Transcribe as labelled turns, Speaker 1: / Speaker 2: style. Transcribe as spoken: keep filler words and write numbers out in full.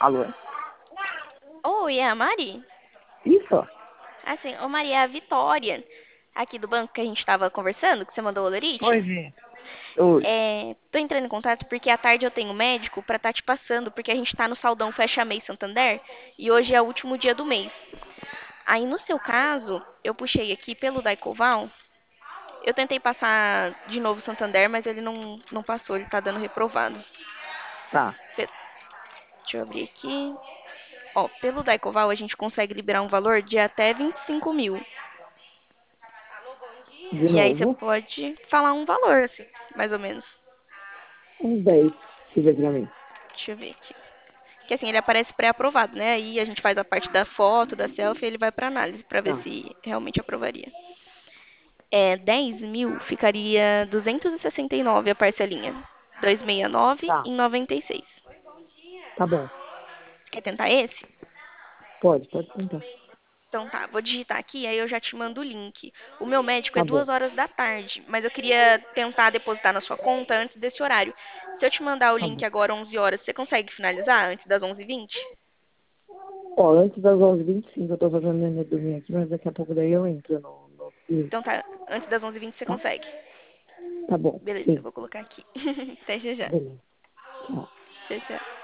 Speaker 1: Alô?
Speaker 2: Oi, é a Mari?
Speaker 1: Isso?
Speaker 2: Assim, ô Mari, é a Vitória, aqui do banco que a gente tava conversando, que você mandou o Olerite.
Speaker 1: Pois é. Oi.
Speaker 2: É, tô entrando em contato porque à tarde eu tenho médico pra tá te passando, porque a gente tá no Saldão Fecha Mês Santander e hoje é o último dia do mês. Aí no seu caso, eu puxei aqui pelo Daicoval, eu tentei passar de novo o Santander, mas ele não, não passou, ele tá dando reprovado.
Speaker 1: Tá.
Speaker 2: Pe- Deixa eu abrir aqui. Ó, pelo Daicoval a gente consegue liberar um valor de até vinte e cinco mil.
Speaker 1: De
Speaker 2: E aí você
Speaker 1: novo.
Speaker 2: pode falar um valor, assim, mais ou menos.
Speaker 1: Um dez. Deixa eu ver aqui pra mim.
Speaker 2: Deixa eu ver aqui. Que assim, ele aparece pré-aprovado, né? Aí a gente faz a parte da foto, da selfie, e ele vai pra análise pra ver
Speaker 1: Tá.
Speaker 2: se realmente aprovaria. É, dez mil ficaria duzentos e e sessenta e nove a parcelinha. duzentos e sessenta e nove
Speaker 1: Tá.
Speaker 2: em noventa e seis.
Speaker 1: Tá bom.
Speaker 2: Quer tentar esse?
Speaker 1: Pode, pode tentar.
Speaker 2: Então tá, vou digitar aqui, aí eu já te mando o link. O meu médico é
Speaker 1: Tá
Speaker 2: duas
Speaker 1: bom.
Speaker 2: horas da tarde, mas eu queria tentar depositar na sua conta antes desse horário. Se eu te mandar o
Speaker 1: Tá
Speaker 2: link
Speaker 1: bom.
Speaker 2: agora onze horas, você consegue finalizar antes das onze e vinte?
Speaker 1: Ó, antes das onze e vinte e cinco eu tô fazendo neném dormir aqui, mas daqui a pouco daí eu entro no, no link,
Speaker 2: Então tá, antes das onze e vinte você
Speaker 1: tá?
Speaker 2: consegue.
Speaker 1: Tá bom.
Speaker 2: Beleza, eu
Speaker 1: Sim.
Speaker 2: vou colocar aqui. Até já já.
Speaker 1: Beleza. Tchau.
Speaker 2: Tchau, tchau.